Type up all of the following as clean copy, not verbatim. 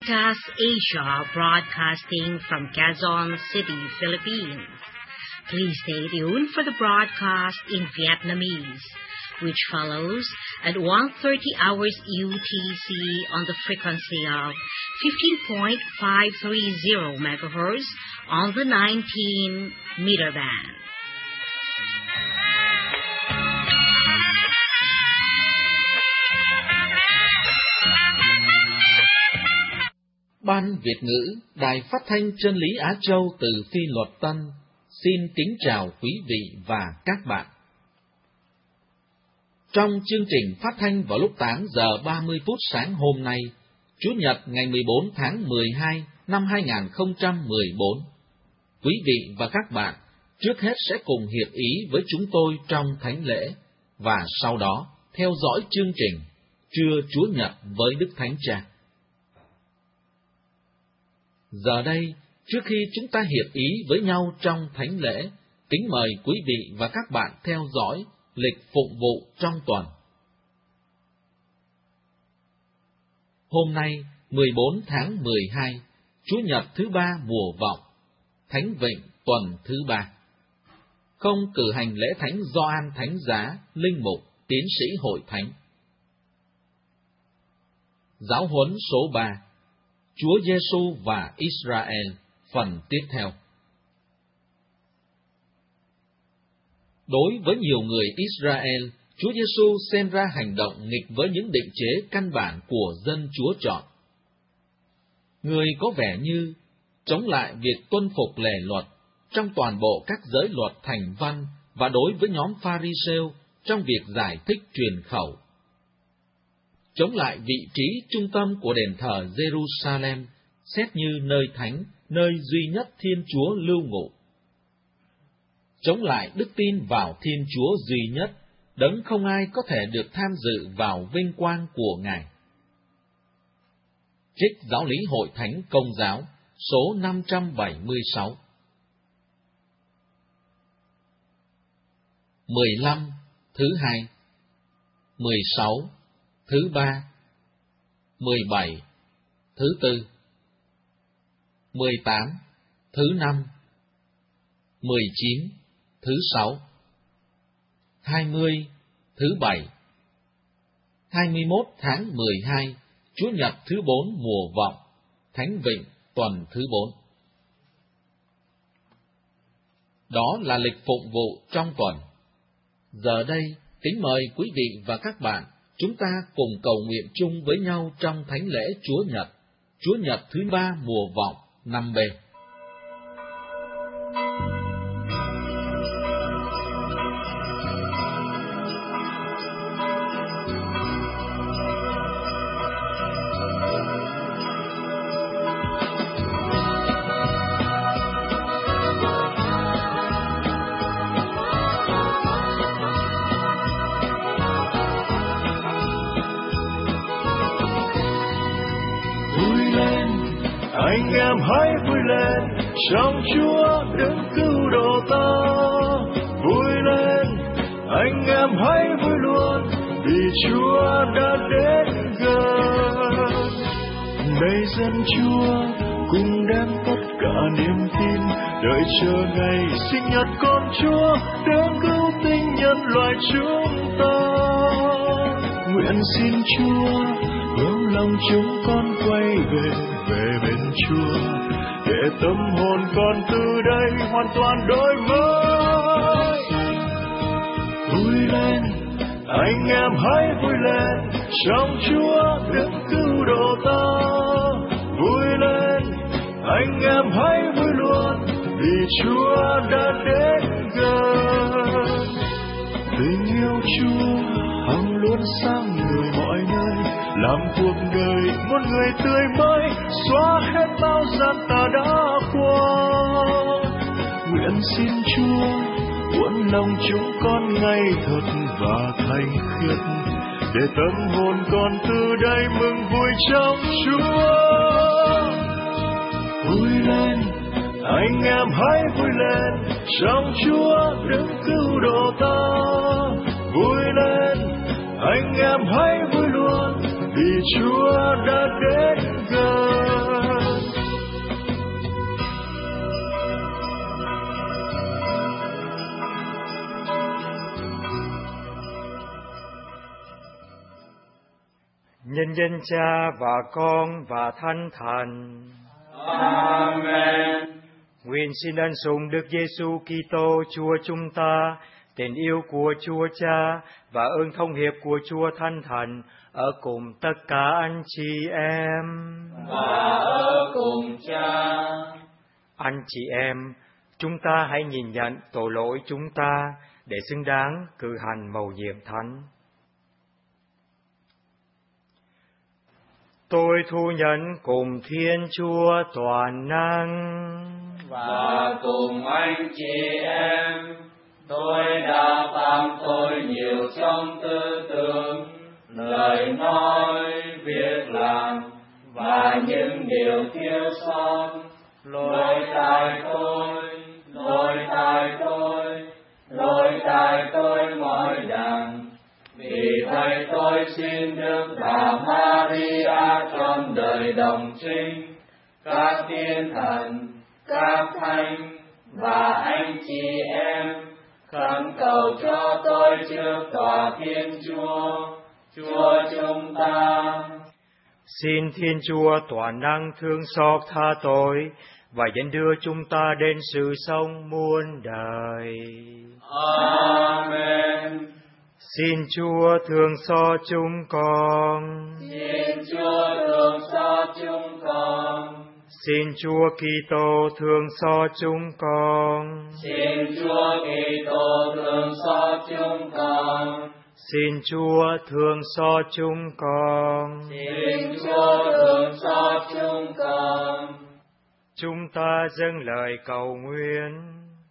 Caritas Asia, broadcasting from Quezon City, Philippines. Please stay tuned for the broadcast in Vietnamese, which follows at 1:30 hours UTC on the frequency of 15.530 MHz on the 19-meter band. Ban Việt ngữ, Đài Phát thanh Chân lý Á Châu từ Phi Luật Tân, xin kính chào quý vị và các bạn. Trong chương trình phát thanh vào lúc 8 giờ 30 phút sáng hôm nay, Chủ nhật ngày 14 tháng 12 năm 2014, quý vị và các bạn trước hết sẽ cùng hiệp ý với chúng tôi trong thánh lễ, và sau đó theo dõi chương trình Trưa Chúa Nhật với Đức Thánh Cha. Giờ đây, trước khi chúng ta hiệp ý với nhau trong thánh lễ, kính mời quý vị và các bạn theo dõi lịch phụng vụ trong tuần. Hôm nay, 14 tháng 12, Chủ nhật thứ ba mùa vọng, Thánh Vịnh tuần thứ ba. Không cử hành lễ thánh Gioan Thánh Giá, linh mục, tiến sĩ hội thánh. Giáo huấn số 3. Chúa Giêsu và Israel, phần tiếp theo. Đối với nhiều người Israel, Chúa Giêsu xem ra hành động nghịch với những định chế căn bản của dân Chúa chọn. Người có vẻ như chống lại việc tuân phục lề luật trong toàn bộ các giới luật thành văn và đối với nhóm Pha-ri-sêu trong việc giải thích truyền khẩu. Chống lại vị trí trung tâm của đền thờ Jerusalem, xét như nơi thánh, nơi duy nhất Thiên Chúa lưu ngụ. Chống lại đức tin vào Thiên Chúa duy nhất, đấng không ai có thể được tham dự vào vinh quang của Ngài. Trích Giáo lý Hội Thánh Công giáo, số 576. 15, thứ hai. 16, thứ ba. 17, thứ tư. 18, thứ năm. 19, thứ sáu. 20, thứ bảy. 21 tháng 12, Chủ nhật thứ 4 mùa vọng, Thánh Vịnh tuần thứ 4. Đó là lịch phụng vụ trong tuần. Giờ đây, kính mời quý vị và các bạn, chúng ta cùng cầu nguyện chung với nhau trong thánh lễ Chúa Nhật thứ 3 mùa vọng, năm B. Anh em hãy vui lên, trong Chúa đấng cứu độ ta. Vui lên, anh em hãy vui luôn, vì Chúa đã đến gần. Này dân Chúa, cùng đem tất cả niềm tin, đợi chờ ngày sinh nhật con Chúa, đấng cứu tinh nhân loại chúng ta. Nguyện xin Chúa hướng lòng chúng con quay về bên Chúa, để tâm hồn con từ đây hoàn toàn đổi mới. Vui lên, anh em hãy vui lên, trong Chúa đấng cứu độ ta. Vui lên, anh em hãy vui luôn, vì Chúa đã đến gần. Tình yêu Chúa hằng luôn sáng người mọi nơi, làm cuộc đời một người tươi mới, xóa hết bao gian ta đã qua. Nguyện xin Chúa cuốn lòng chúng con ngay thật và thanh khiết, để tâm hồn con từ đây mừng vui trong Chúa. Vui lên, anh em hãy vui lên, trong Chúa đấng cứu độ ta. Vui lên, anh em hãy vui luôn, vì Chúa đã đến gần. nhân danh Cha và Con và Thánh Thần. Amen. Nguyện xin ân sủng Đức Giêsu Kitô Chúa chúng ta, tình yêu của Chúa Cha và ơn thông hiệp của Chúa Thánh Thần ở cùng tất cả anh chị em. Và ở cùng Cha. Anh chị em, chúng ta hãy nhìn nhận tội lỗi chúng ta để xứng đáng cử hành mầu nhiệm thánh. Tôi thu nhận cùng Thiên Chúa toàn năng và cùng anh chị em, tôi đã phạm tội nhiều trong tư tưởng, lời nói, việc làm và những điều thiếu sót. Lỗi tại tôi mọi đằng. Vì vậy tôi xin Đức Bà Maria trong đời đồng trinh, các tiên thần, các thánh và anh chị em khẩn cầu cho tôi trước tòa Thiên Chúa, Chúa chúng ta. Xin Thiên Chúa toàn năng thương xót tha tội và dẫn đưa chúng ta đến sự sống muôn đời. Amen. Xin Chúa thương xót chúng con. Xin Chúa thương xót chúng con. Xin Chúa Kitô thương xót chúng con. Xin Chúa Kitô thương xót chúng con. Xin Chúa thương xót chúng con. Xin Chúa thương xót chúng con. Chúng ta dâng lời cầu nguyện.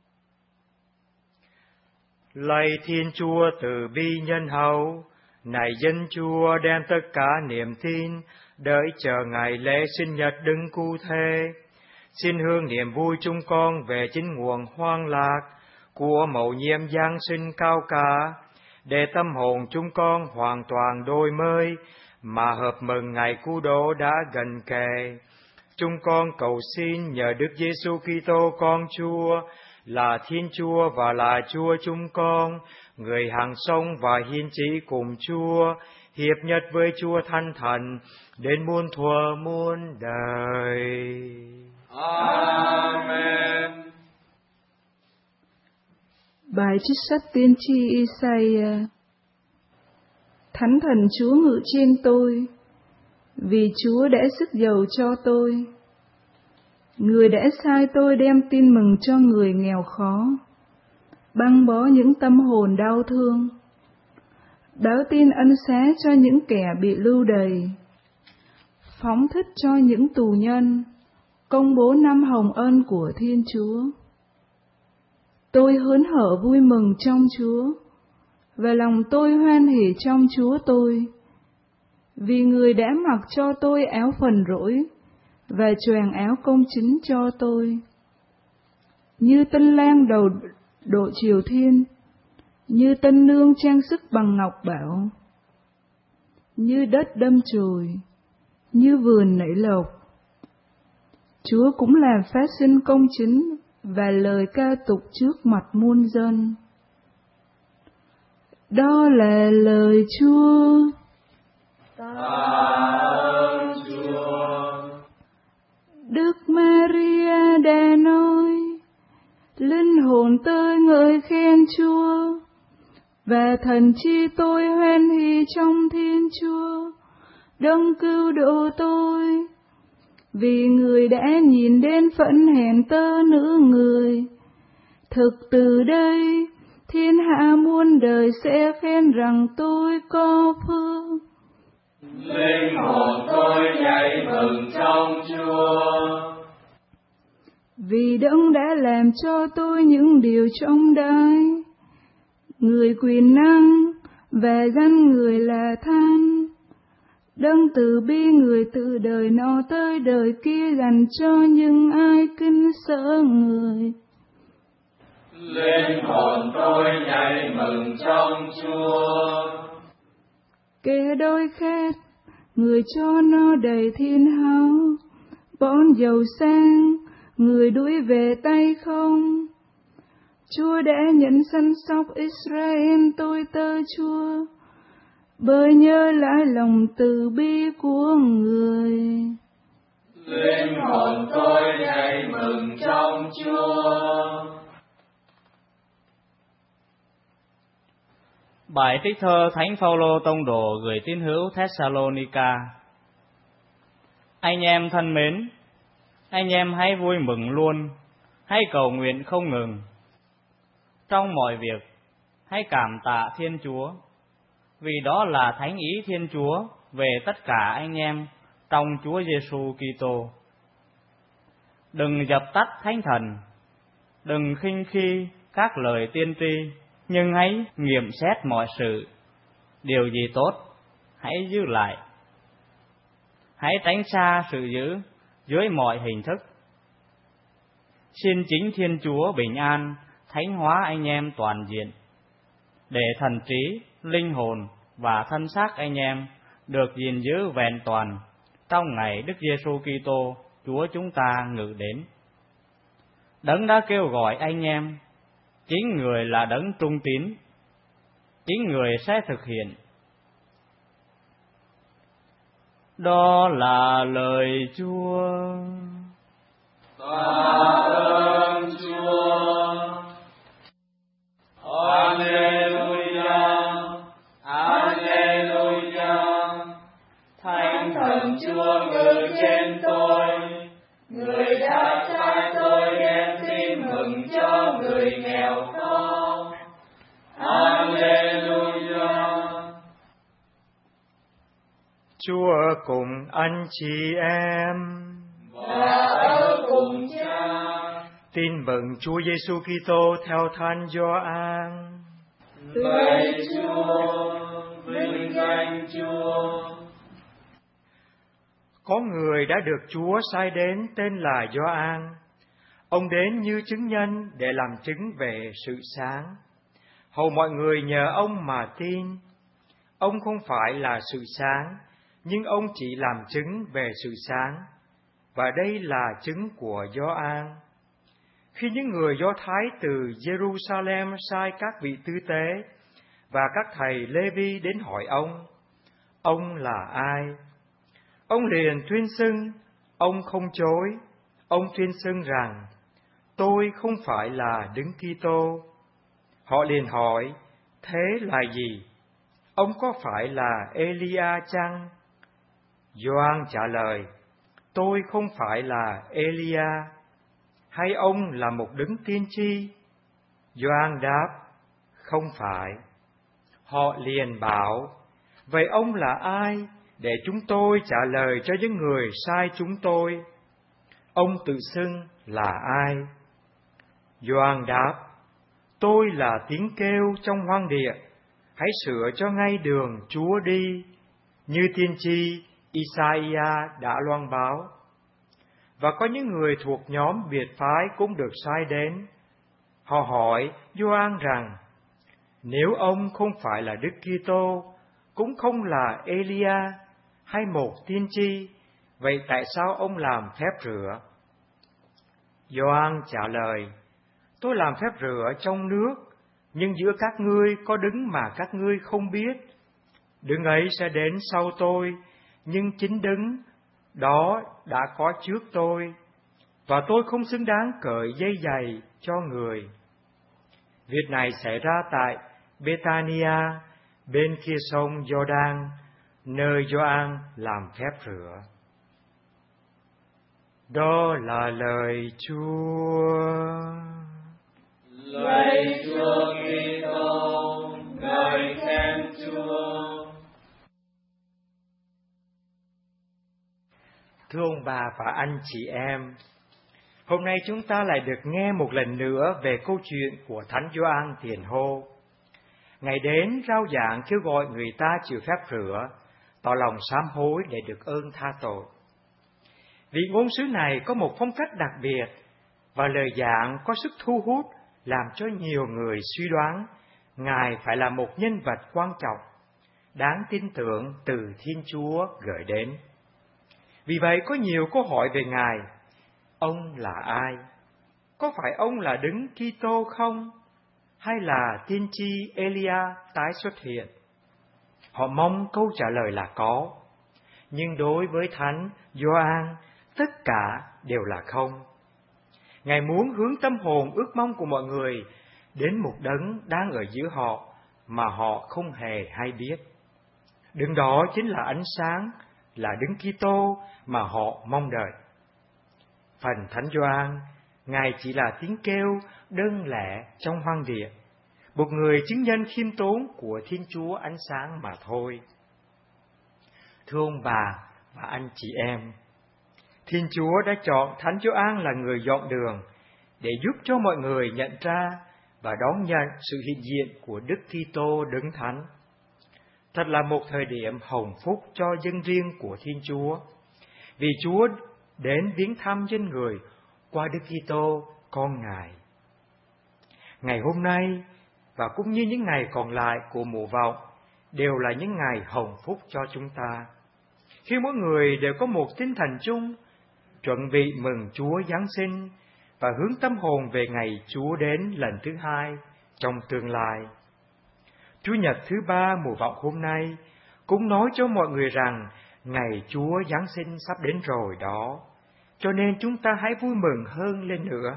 Lạy Thiên Chúa từ bi nhân hậu, này dân Chúa đem tất cả niềm tin đợi chờ ngày lễ sinh nhật Đấng Cứu Thế. Xin hương niềm vui chúng con về chính nguồn hoan lạc của mầu nhiệm Giáng sinh cao cả, để tâm hồn chúng con hoàn toàn đổi mới mà hợp mừng ngày cứu độ đã gần kề. Chúng con cầu xin nhờ Đức Giêsu Kitô con Chúa, là Thiên Chúa và là Chúa chúng con, người hằng sống và hiến chỉ cùng Chúa, hiệp nhất với Chúa Thánh Thần, đến muôn thuở muôn đời. Amen. Bài trích sách tiên tri Isaiah. Thánh Thần Chúa ngự trên tôi, vì Chúa đã sức dầu cho tôi. Người đã sai tôi đem tin mừng cho người nghèo khó, băng bó những tâm hồn đau thương, báo tin ân xá cho những kẻ bị lưu đày, phóng thích cho những tù nhân, công bố năm hồng ân của Thiên Chúa. Tôi hớn hở vui mừng trong Chúa, và lòng tôi hoan hỉ trong Chúa tôi, vì Người đã mặc cho tôi áo phần rỗi và choàng áo công chính cho tôi. Như tân lang đầu độ triều thiên, như tân nương trang sức bằng ngọc bảo, như đất đâm chồi, như vườn nảy lộc. Chúa cũng làm phát sinh công chính và lời ca tục trước mặt muôn dân. Đó là lời Chúa. Tạ ơn Chúa. Đức Maria đã nói, linh hồn tôi ngợi khen Chúa, và thần chi tôi hoan hỉ trong Thiên Chúa, Đấng cứu độ tôi. Vì Người đã nhìn đến phận hèn tơ nữ người. Thực từ đây, thiên hạ muôn đời sẽ khen rằng tôi có phước. Linh hồn tôi nhảy mừng trong Chúa. Vì Đấng đã làm cho tôi những điều trọng đại. Người quyền năng và danh Người là than. Đấng từ bi Người từ đời nọ tới đời kia dành cho những ai kính sợ Người. Linh hồn tôi nhảy mừng trong Chúa. Kẻ đói khát, Người cho no đầy thiên hao, bón dầu sang, Người đuổi về tay không. Chúa đã nhận săn sóc Israel tôi tơ Chúa, bởi nhớ lại lòng từ bi của người. Linh hồn tôi nhảy mừng trong Chúa. Bài trích thơ Thánh Phaolô tông đồ gửi tín hữu Thessalonica. Anh em thân mến, anh em hãy vui mừng luôn, hãy cầu nguyện không ngừng. Trong mọi việc, hãy cảm tạ Thiên Chúa, vì đó là thánh ý Thiên Chúa về tất cả anh em trong Chúa Giêsu Kitô. Đừng dập tắt Thánh Thần, đừng khinh khi các lời tiên tri, nhưng hãy nghiệm xét mọi sự. Điều gì tốt, hãy giữ lại. Hãy tránh xa sự dữ dưới mọi hình thức. Xin chính Thiên Chúa bình an thánh hóa anh em toàn diện, để thần trí, linh hồn và thân xác anh em được gìn giữ vẹn toàn trong ngày Đức Giêsu Kitô Chúa chúng ta ngự đến. Đấng đã kêu gọi anh em, chính người là đấng trung tín, chính người sẽ thực hiện. Đó là lời Chúa. Tạ ơn Chúa. Alleluia, Alleluia. Thánh Thần Chúa ngự trên tôi, Người đã sai tôi đem tin mừng cho người nghèo khó. Alleluia. Chúa cùng anh chị em và ở cùng Cha. Tin mừng Chúa Giêsu Kitô theo Thánh Gioan. Lạy Chúa, vinh danh Chúa. Có người đã được Chúa sai đến tên là Gioan. Ông đến như chứng nhân để làm chứng về sự sáng, hầu mọi người nhờ ông mà tin. Ông không phải là sự sáng, nhưng ông chỉ làm chứng về sự sáng, và đây là chứng của Gioan. Khi những người Do Thái từ Jerusalem sai các vị tư tế và các thầy Lê-vi đến hỏi ông là ai? Ông liền tuyên xưng, ông không chối, ông tuyên xưng rằng, tôi không phải là Đấng Kitô. Họ liền hỏi, thế là gì? Ông có phải là Elia chăng? Gioan trả lời, tôi không phải là Elia. Hay ông là một đấng tiên tri? Gioan đáp, không phải. Họ liền bảo, vậy ông là ai, để chúng tôi trả lời cho những người sai chúng tôi? Ông tự xưng là ai? Gioan đáp, tôi là tiếng kêu trong hoang địa, hãy sửa cho ngay đường Chúa đi, như tiên tri Isaiah đã loan báo. Và có những người thuộc nhóm biệt phái cũng được sai đến. Họ hỏi Gioan rằng, nếu ông không phải là Đức Kitô, cũng không là Elia hay một tiên tri, vậy tại sao ông làm phép rửa? Gioan trả lời, tôi làm phép rửa trong nước, nhưng giữa các ngươi có đấng mà các ngươi không biết. Đấng ấy sẽ đến sau tôi, nhưng chính đấng đó đã có trước tôi, và tôi không xứng đáng cởi dây giày cho người. Việc này xảy ra tại Bethania, bên kia sông Giô-đan, nơi Gioan làm phép rửa. Đó là lời Chúa. Lạy Chúa Kitô, ngợi khen Chúa. Thưa ông bà và anh chị em, hôm nay chúng ta lại được nghe một lần nữa về câu chuyện của Thánh Gioan Tiền Hô. Ngày đến rao giảng kêu gọi người ta chịu phép rửa, tỏ lòng sám hối để được ơn tha tội. Vị ngôn sứ này có một phong cách đặc biệt, và lời giảng có sức thu hút làm cho nhiều người suy đoán Ngài phải là một nhân vật quan trọng, đáng tin tưởng từ Thiên Chúa gửi đến. Vì vậy có nhiều câu hỏi về Ngài. Ông là ai? Có phải ông là Đấng Kitô không? Hay là tiên tri Elia tái xuất hiện? họ mong câu trả lời là có. Nhưng đối với Thánh Gioan, tất cả đều là không. Ngài muốn hướng tâm hồn ước mong của mọi người đến một đấng đang ở giữa họ mà họ không hề hay biết. Đấng đó chính là ánh sáng, là Đấng Kitô mà họ mong đợi. Phần Thánh Gioan, Ngài chỉ là tiếng kêu đơn lẻ trong hoang địa, một người chứng nhân khiêm tốn của Thiên Chúa ánh sáng mà thôi. Thưa ông bà và anh chị em, Thiên Chúa đã chọn Thánh Gioan là người dọn đường để giúp cho mọi người nhận ra và đón nhận sự hiện diện của Đức Kitô Đấng Thánh. Thật là một thời điểm hồng phúc cho dân riêng của Thiên Chúa, vì Chúa đến viếng thăm dân người qua Đức Kitô con Ngài. Ngày hôm nay và cũng như những ngày còn lại của mùa vọng đều là những ngày hồng phúc cho chúng ta, khi mỗi người đều có một tinh thần chung, chuẩn bị mừng Chúa Giáng sinh và hướng tâm hồn về ngày Chúa đến lần thứ hai trong tương lai. Chủ nhật thứ 3 mùa vọng hôm nay cũng nói cho mọi người rằng ngày Chúa Giáng sinh sắp đến rồi đó, cho nên chúng ta hãy vui mừng hơn lên nữa.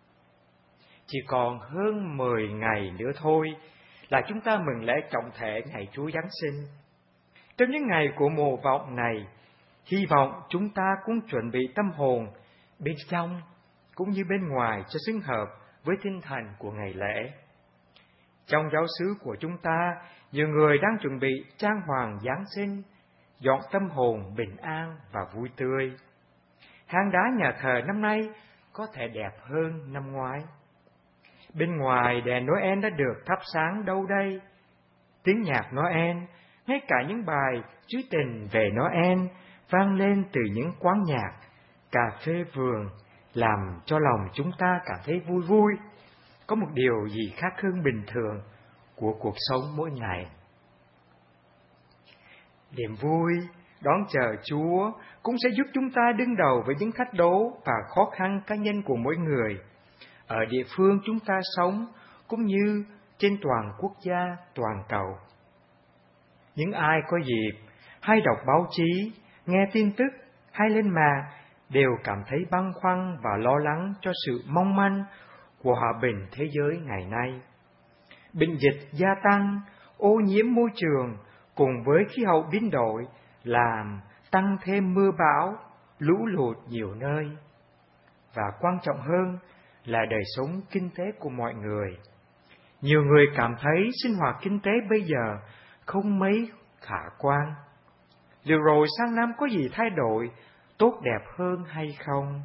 Chỉ còn hơn 10 ngày nữa thôi là chúng ta mừng lễ trọng thể ngày Chúa Giáng sinh. Trong những ngày của mùa vọng này, hy vọng chúng ta cũng chuẩn bị tâm hồn bên trong cũng như bên ngoài cho xứng hợp với tinh thần của ngày lễ. Trong giáo xứ của chúng ta, nhiều người đang chuẩn bị trang hoàng Giáng sinh, dọn tâm hồn bình an và vui tươi. Hang đá nhà thờ năm nay có thể đẹp hơn năm ngoái. Bên ngoài đèn Noel đã được thắp sáng đâu đây. Tiếng nhạc Noel, ngay cả những bài trữ tình về Noel vang lên từ những quán nhạc, cà phê vườn, làm cho lòng chúng ta cảm thấy vui vui. Có một điều gì khác hơn bình thường của cuộc sống mỗi ngày. Niềm vui đón chờ Chúa cũng sẽ giúp chúng ta đương đầu với những thách đố và khó khăn cá nhân của mỗi người ở địa phương chúng ta sống cũng như trên toàn quốc gia, toàn cầu. Những ai có dịp hay đọc báo chí, nghe tin tức hay lên mạng đều cảm thấy băn khoăn và lo lắng cho sự mong manh của hòa bình thế giới ngày nay. Bệnh dịch gia tăng, ô nhiễm môi trường cùng với khí hậu biến đổi làm tăng thêm mưa bão, lũ lụt nhiều nơi. Và quan trọng hơn là đời sống kinh tế của mọi người. Nhiều người cảm thấy sinh hoạt kinh tế bây giờ không mấy khả quan. Liệu rồi sang năm có gì thay đổi tốt đẹp hơn hay không?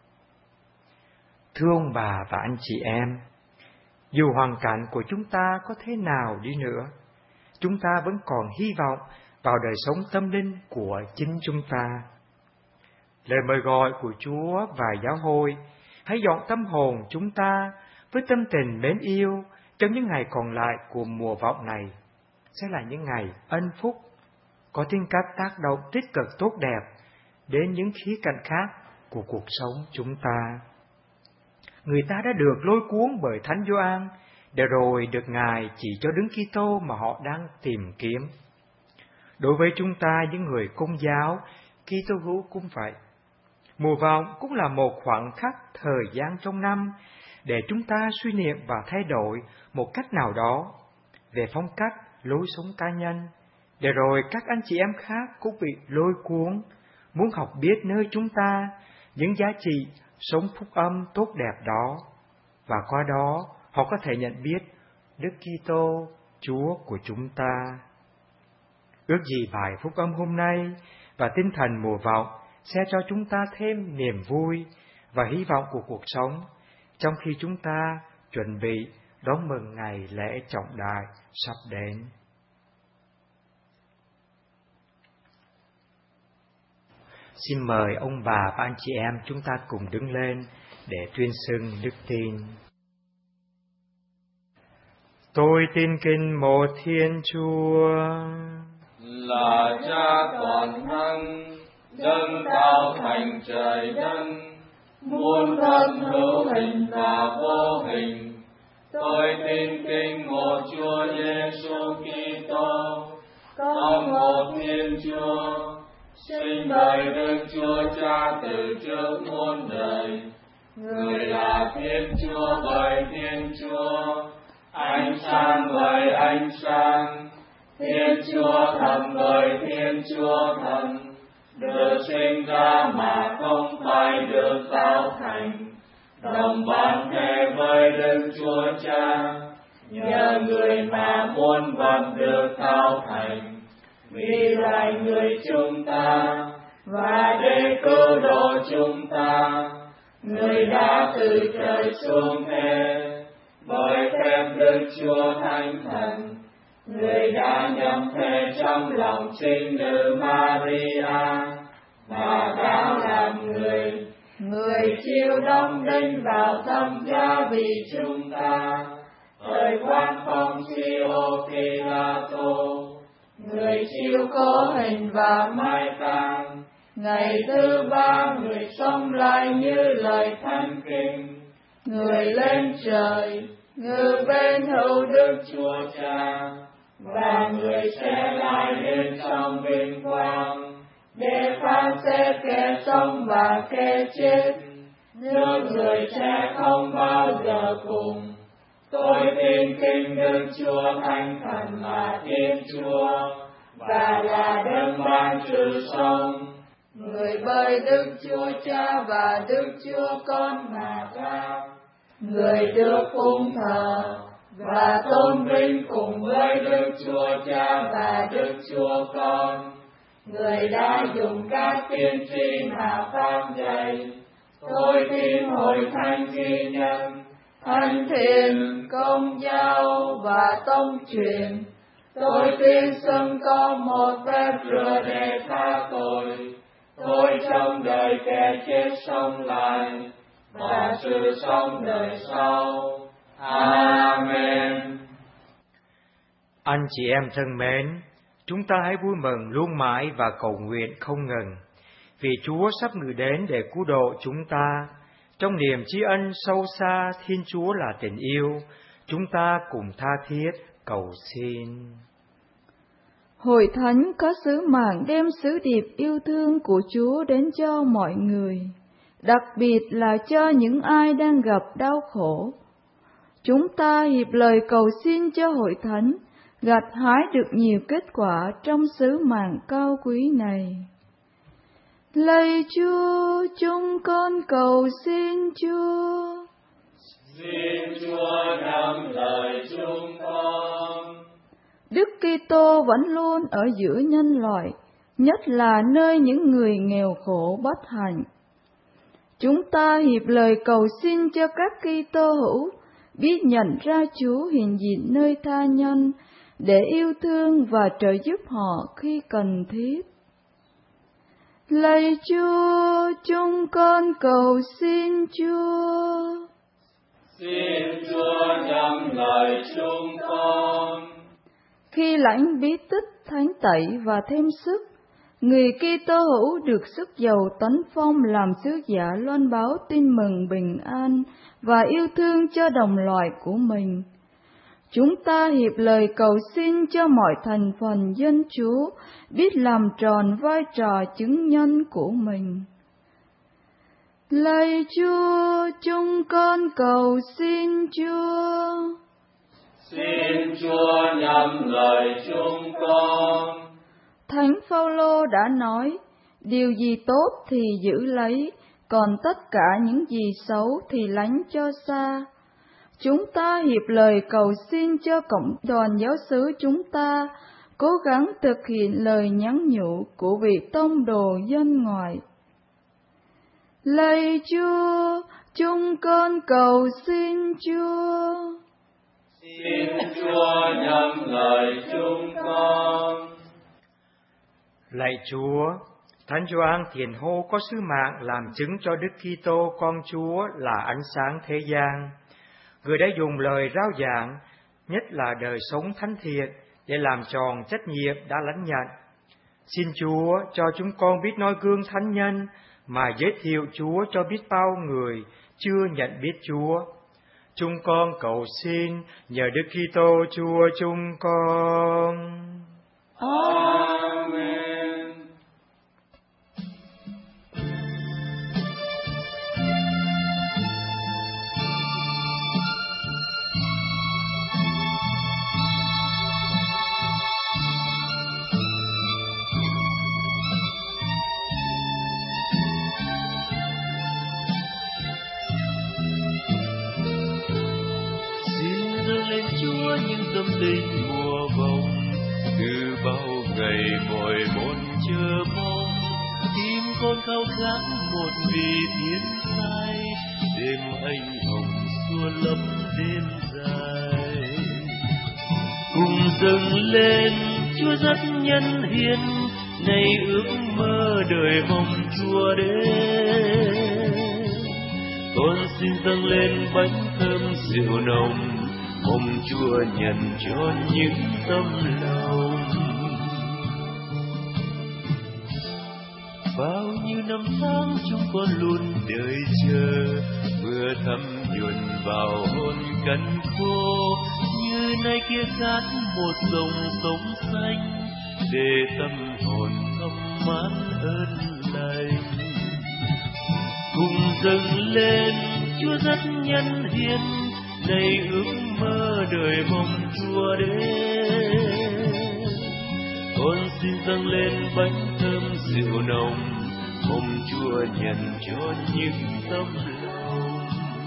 Thưa ông bà và anh chị em, dù hoàn cảnh của chúng ta có thế nào đi nữa, chúng ta vẫn còn hy vọng vào đời sống tâm linh của chính chúng ta. Lời mời gọi của Chúa và giáo hội hãy dọn tâm hồn chúng ta với tâm tình mến yêu trong những ngày còn lại của mùa vọng này sẽ là những ngày ân phúc, có tính cách tác động tích cực tốt đẹp đến những khía cạnh khác của cuộc sống chúng ta. Người ta đã được lôi cuốn bởi Thánh Gioan để rồi được Ngài chỉ cho Đấng Kitô mà họ đang tìm kiếm. Đối với chúng ta những người Công giáo, Kitô hữu cũng vậy. Mùa vọng cũng là một khoảng khắc thời gian trong năm để chúng ta suy niệm và thay đổi một cách nào đó về phong cách, lối sống cá nhân, để rồi các anh chị em khác cũng bị lôi cuốn, muốn học biết nơi chúng ta những giá trị sống phúc âm tốt đẹp đó, và qua đó họ có thể nhận biết Đức Kitô, Chúa của chúng ta. Ước gì bài phúc âm hôm nay và tinh thần mùa vọng sẽ cho chúng ta thêm niềm vui và hy vọng của cuộc sống trong khi chúng ta chuẩn bị đón mừng ngày lễ trọng đại sắp đến. Xin mời ông bà và anh chị em chúng ta cùng đứng lên để tuyên xưng đức tin. Tôi tin kính một Thiên Chúa, là Cha toàn năng, đấng tạo thành trời đất, muôn thân hữu hình và vô hình. Tôi tin kính một Chúa Giêsu Kitô, Có một Thiên Chúa, sinh bởi Đức Chúa Cha từ trước muôn đời. Người là Thiên Chúa bởi Thiên Chúa, ánh sáng bởi ánh sáng, Thiên Chúa thần bởi Thiên Chúa thần, được sinh ra mà không phải được tạo thành, đồng bản thể với Đức Chúa Cha, nhờ người mà muôn vật được tạo thành, vì loài người chúng ta và để cứu độ chúng ta, người đã từ trời xuống thế, bởi phép Đức Chúa Thánh Thần, người đã nhập thể trong lòng trinh nữ Maria và đã làm người, người chịu đóng đinh vào thập giá vì chúng ta, thời quan phong Pontius Pilato, người chịu khổ hình và mai táng, ngày thứ ba người sống lại như lời Thánh Kinh, người lên trời, ngự bên hữu Đức Chúa Cha, và người sẽ lại đến trong vinh quang, để phán xét kẻ sống và kẻ chết, nước người sẽ không bao giờ cùng. Tôi tin kính Đức Chúa Thánh Thần là Thiên Chúa, và là đấng ban sự sống, người bởi Đức Chúa Cha và Đức Chúa Con mà ra, người được phụng thờ và tôn vinh cùng với Đức Chúa Cha và Đức Chúa Con, người đã dùng các tiên tri mà phán dạy. Tôi tin hội thánh duy nhất, thánh thiện, công giáo và tông truyền. Tôi tin xưng có một phép rửa để tha tội. Tôi trong đời kẻ chết sống lại và sự sống đời sau. Amen. Anh chị em thân mến, chúng ta hãy vui mừng luôn mãi và cầu nguyện không ngừng, vì Chúa sắp ngự đến để cứu độ chúng ta. Trong niềm tri ân sâu xa Thiên Chúa là tình yêu, chúng ta cùng tha thiết cầu xin. Hội thánh có sứ mạng đem sứ điệp yêu thương của Chúa đến cho mọi người, đặc biệt là cho những ai đang gặp đau khổ. Chúng ta hiệp lời cầu xin cho hội thánh gặt hái được nhiều kết quả trong sứ mạng cao quý này. Lạy Chúa, chúng con cầu xin Chúa. Xin Chúa nắm lời chúng con. Đức Kitô vẫn luôn ở giữa nhân loại, nhất là nơi những người nghèo khổ bất hạnh. Chúng ta hiệp lời cầu xin cho các Kitô hữu biết nhận ra Chúa hiện diện nơi tha nhân để yêu thương và trợ giúp họ khi cần thiết. Lạy Chúa, chúng con cầu xin Chúa. Xin Chúa nhắm lời chúng con. Khi lãnh bí tích thánh tẩy và thêm sức, người Kitô hữu được sức giàu tấn phong làm sứ giả loan báo tin mừng bình an và yêu thương cho đồng loại của mình. Chúng ta hiệp lời cầu xin cho mọi thành phần dân Chúa biết làm tròn vai trò chứng nhân của mình. Lạy Chúa, chúng con cầu xin Chúa. Xin Chúa nhắm lời chúng con. Thánh Phaolô đã nói, điều gì tốt thì giữ lấy, còn tất cả những gì xấu thì lánh cho xa. Chúng ta hiệp lời cầu xin cho cộng đoàn giáo xứ chúng ta cố gắng thực hiện lời nhắn nhủ của vị tông đồ dân ngoại. Lạy Chúa, chúng con cầu xin Chúa. Xin Chúa nhắm lời chúng con. Lạy Chúa, Thánh Gioan Thiền Hô có sứ mạng làm chứng cho Đức Kitô con Chúa là ánh sáng thế gian. Người đã dùng lời rao giảng, nhất là đời sống thánh thiện, để làm tròn trách nhiệm đã lãnh nhận. Xin Chúa cho chúng con biết noi gương thánh nhân mà giới thiệu Chúa cho biết bao người chưa nhận biết Chúa. Chúng con cầu xin nhờ Đức Kitô Chúa chúng con. Amen. Tâm linh mùa vọng từ bao ngày mỏi mòn chờ mong, tim con khao khát một vì thiên sai, đêm anh hồng xua lấp đêm dài. Cùng dâng lên Chúa rất nhân hiền, này ước mơ đời mong Chúa đến. Con xin dâng lên bánh thơm rượu nồng, mong Chúa nhận cho những tâm lòng. Bao nhiêu năm tháng chúng con luôn đợi chờ, mưa thấm nhuần vào hồn cằn khô, như nay kia khát một dòng sống xanh, để tâm hồn ngâm mát ơn lành. Cùng dâng lên Chúa rất nhân hiền, này ước mơ đời mong Chúa đến. Con xin dâng lên bánh thơm rượu nồng, mong Chúa nhận cho những tâm lòng.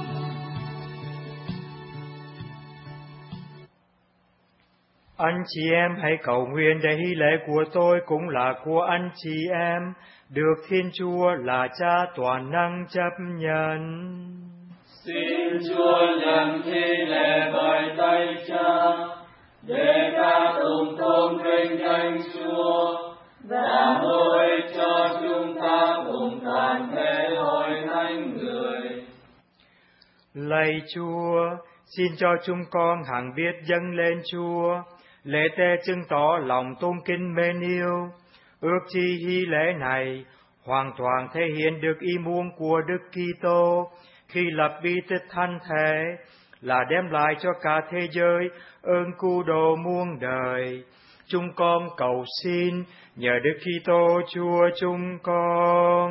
Anh chị em hãy cầu nguyện để hy lễ của tôi cũng là của anh chị em, được Thiên Chúa là Cha toàn năng chấp nhận. Xin Chúa nhận thi lễ bởi tay Cha, để ca tụng tôn vinh danh Chúa, và hữu ích cho chúng ta cùng toàn thể hội thánh người. Lạy Chúa, xin cho chúng con hằng biết dâng lên Chúa lễ tế chứng tỏ lòng tôn kính mến yêu. Ước chi hy lễ này hoàn toàn thể hiện được ý muốn của Đức Kitô khi lập bi tích thánh thể, là đem lại cho cả thế giới ơn cứu độ muôn đời. Chúng con cầu xin nhờ Đức Kitô Chúa chúng con.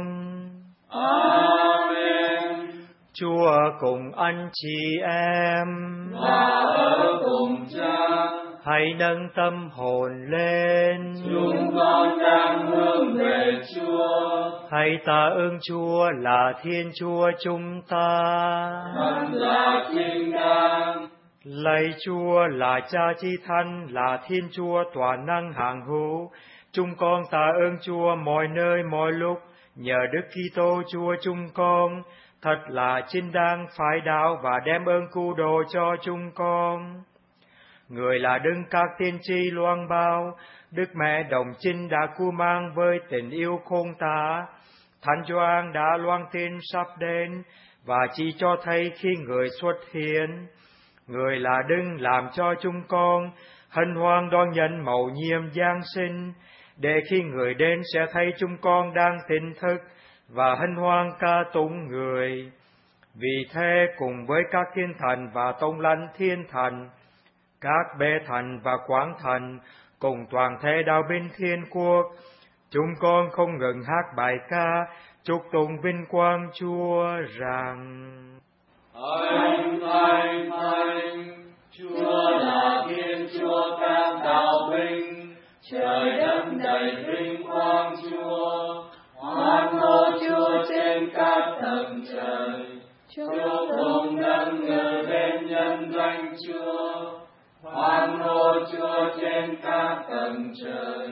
Amen. Chúa cùng anh chị em và ở cùng Cha. Hãy nâng tâm hồn lên. Chúng con đang hướng về Chúa. Hãy tạ ơn Chúa là Thiên Chúa chúng ta. Thật là chính đáng. Lạy Chúa là Cha Chi Thánh, là Thiên Chúa toàn năng hằng hữu. Chúng con tạ ơn Chúa mọi nơi mọi lúc, nhờ Đức Kitô Chúa chúng con. Thật là chính đáng phải đạo và đem ơn cứu độ cho chúng con. Người là đấng các tiên tri loan bao, Đức Mẹ đồng trinh đã cưu mang với tình yêu khôn tả. Thánh Gioan đã loan tin sắp đến và chỉ cho thấy khi người xuất hiện. Người là đấng làm cho chúng con hân hoan đón nhận mầu nhiệm Giáng sinh, để khi người đến sẽ thấy chúng con đang tỉnh thức và hân hoan ca tụng người. Vì thế cùng với các thiên thần và tông lãnh thiên thần, các bề thần và quán thần cùng toàn thể đạo binh thiên quốc, chúng con không ngừng hát bài ca chúc tụng vinh quang Chúa rằng: Thánh, thánh, thánh, Chúa là Thiên Chúa các đạo binh, trời đất đầy vinh quang Chúa. Hoan hô Chúa trên các tầng trời, chúc tụng đấng ngự bên nhân danh Chúa. Hoan hô Chúa trên các tầng trời.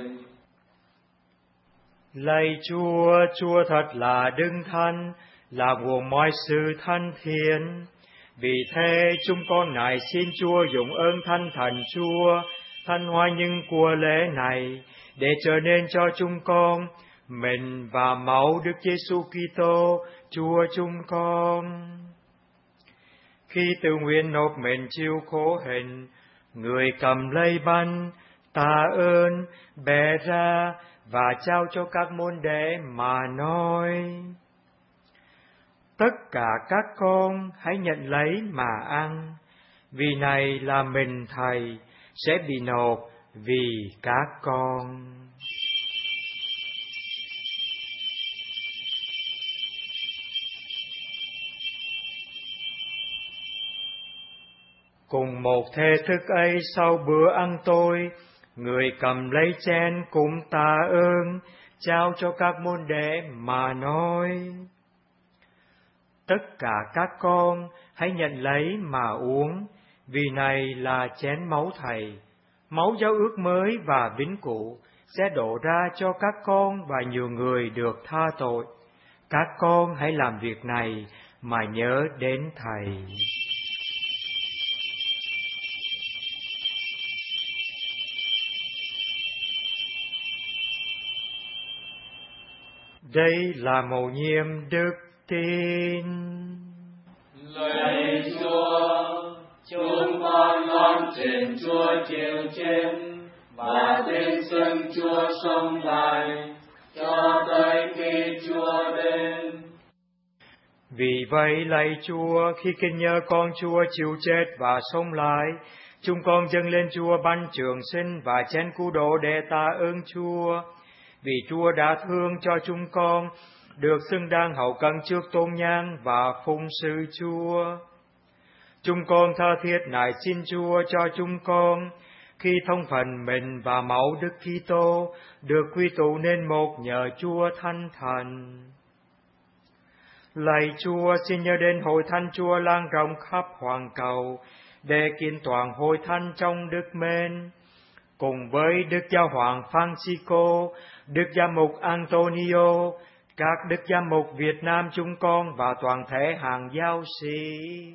Lạy Chúa, Chúa thật là đấng thánh, là nguồn mọi sự thanh thiện. Vì thế chúng con nài xin Chúa dùng ơn Thánh Thần Chúa thanh hóa những của lễ này, để trở nên cho chúng con mình và máu Đức Giêsu Kitô Chúa chúng con. Khi tự nguyện nộp mình chịu khổ hình, người cầm lấy bánh, tạ ơn, bẻ ra và trao cho các môn đệ mà nói: Tất cả các con hãy nhận lấy mà ăn, vì này là mình Thầy sẽ bị nộp vì các con. Cùng một thể thức ấy sau bữa ăn tối, người cầm lấy chén cũng tạ ơn, trao cho các môn đệ mà nói: Tất cả các con hãy nhận lấy mà uống, vì này là chén máu Thầy, máu giao ước mới và vĩnh cửu sẽ đổ ra cho các con và nhiều người được tha tội. Các con hãy làm việc này mà nhớ đến Thầy. Đây là mầu nhiệm đức tin. Lạy Chúa, chúng con loan truyền Chúa chịu chết và tin xưng Chúa sống lại cho tới khi Chúa đến. Vì vậy lạy Chúa, khi kinh nhớ con Chúa chịu chết và sống lại, chúng con dâng lên Chúa bánh trường sinh và chén cứu độ để tạ ơn Chúa. Vì Chúa đã thương cho chúng con, được xứng đáng hậu cận trước tôn nhang và phụng sự Chúa. Chúng con tha thiết nài xin Chúa cho chúng con, khi thông phần mình và máu Đức Kitô được quy tụ nên một nhờ Chúa Thánh Thần. Lạy Chúa, xin nhớ đến hội thánh Chúa lan rộng khắp hoàn cầu, để kiện toàn hội thánh trong đức mến, cùng với Đức Giáo hoàng Francisco, Đức Giám mục Antonio, các Đức Giám mục Việt Nam chúng con và toàn thể hàng giáo sĩ.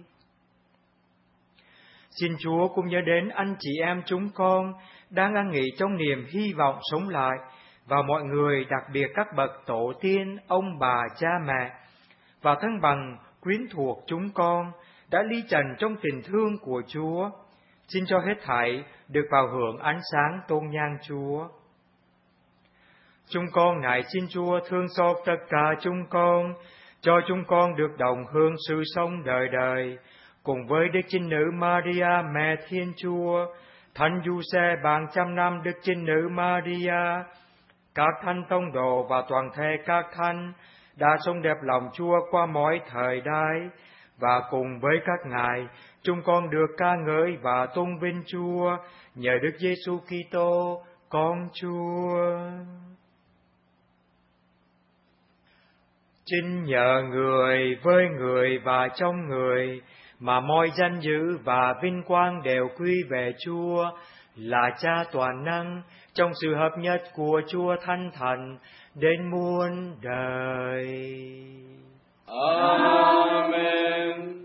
Xin Chúa cũng nhớ đến anh chị em chúng con đang an nghỉ trong niềm hy vọng sống lại, và mọi người, đặc biệt các bậc tổ tiên, ông bà, cha mẹ, và thân bằng quyến thuộc chúng con đã ly trần trong tình thương của Chúa. Xin cho hết thảy được vào hưởng ánh sáng tôn nhang Chúa. Chúng con nài xin Chúa thương xót tất cả chúng con, cho chúng con được đồng hưởng sự sống đời đời, cùng với Đức Trinh Nữ Maria Mẹ Thiên Chúa, Thánh Giuse bạn trăm năm Đức Trinh Nữ Maria, các thánh tông đồ và toàn thể các thánh đã sống đẹp lòng Chúa qua mọi thời đại, và cùng với các ngài, chúng con được ca ngợi và tôn vinh Chúa nhờ Đức Giêsu Kitô, con Chúa. Chính nhờ người, với người và trong người mà mọi danh dự và vinh quang đều quy về Chúa, là Cha toàn năng, trong sự hợp nhất của Chúa Thánh Thần đến muôn đời. Amen.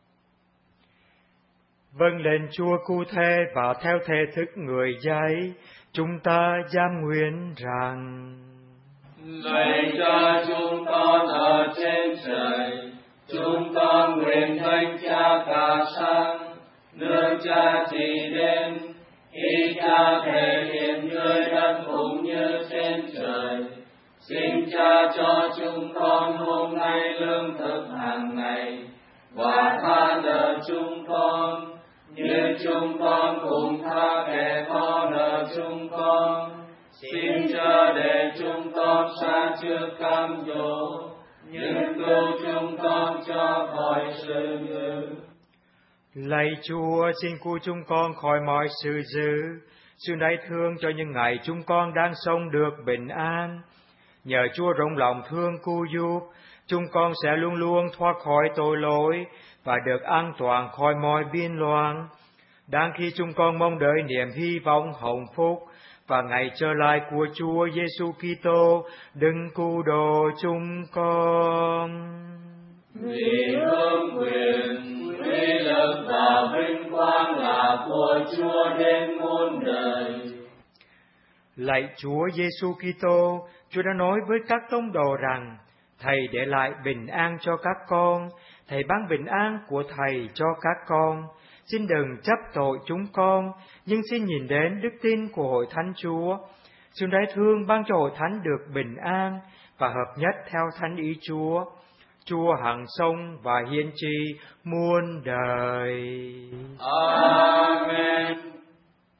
Vâng lên Chúa cụ thể và theo thể thức người dạy, chúng ta giam nguyện rằng: Lạy Cha chúng con ở trên trời, chúng con nguyện thánh Cha cả sáng, nước Cha trị đến, ý Cha thể hiện dưới đất cũng như trên trời. Xin Cha cho chúng con hôm nay lương thực hàng ngày, và tha nợ chúng con, như chúng con cũng tha kẻ có nợ chúng con. Xin Cha để chúng con xa trước cam dỗ, nhưng cứu chúng con cho khỏi sự dữ. Lạy Chúa, xin cứu chúng con khỏi mọi sự dữ, sự đáy thương cho những ngày chúng con đang sống được bình an. Nhờ Chúa rộng lòng thương cứu giúp, chúng con sẽ luôn luôn thoát khỏi tội lỗi và được an toàn khỏi mọi biên loạn. Đang khi chúng con mong đợi niềm hy vọng hồng phúc và ngày trở lại của Chúa Giêsu Kitô, đừng cứu độ chúng con. Vì hương quyền, uy lực và vinh quang là của Chúa đến muôn đời. Lạy Chúa Giêsu Kitô, Chúa đã nói với các tông đồ rằng: Thầy để lại bình an cho các con, Thầy ban bình an của Thầy cho các con. Xin đừng chấp tội chúng con, nhưng xin nhìn đến đức tin của hội thánh Chúa. Xin đáy thương ban cho hội thánh được bình an và hợp nhất theo thánh ý Chúa. Chúa hằng sống và hiển trị muôn đời. Amen.